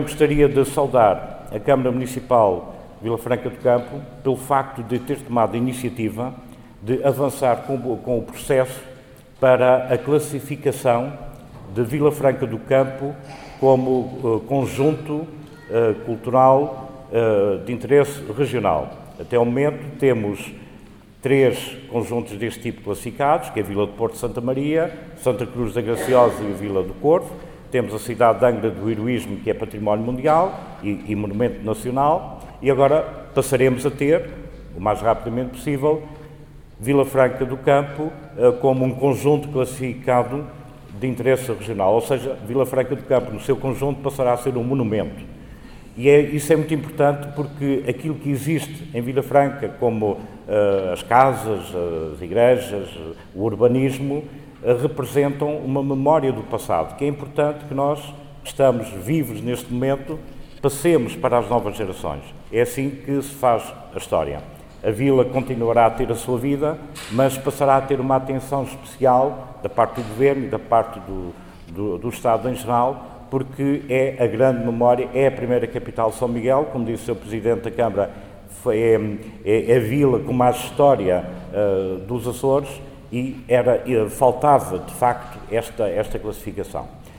Gostaria de saudar a Câmara Municipal de Vila Franca do Campo pelo facto de ter tomado a iniciativa de avançar com o processo para a classificação de Vila Franca do Campo como conjunto cultural de interesse regional. Até o momento temos 3 conjuntos deste tipo classificados, que é a Vila do Porto de Santa Maria, Santa Cruz da Graciosa e a Vila do Corvo. Temos a cidade de Angra do Heroísmo, que é Património Mundial e Monumento Nacional, e agora passaremos a ter, o mais rapidamente possível, Vila Franca do Campo como um conjunto classificado de interesse regional, ou seja, Vila Franca do Campo no seu conjunto passará a ser um monumento. E isso é muito importante porque aquilo que existe em Vila Franca, como as casas, as igrejas, o urbanismo, representam uma memória do passado, que é importante que nós, que estamos vivos neste momento, passemos para as novas gerações. É assim que se faz a história. A vila continuará a ter a sua vida, mas passará a ter uma atenção especial da parte do Governo e da parte do Estado em geral, porque é a grande memória, é a primeira capital de São Miguel, como disse o Sr. Presidente da Câmara, é a vila com mais história dos Açores, e faltava, de facto, esta classificação.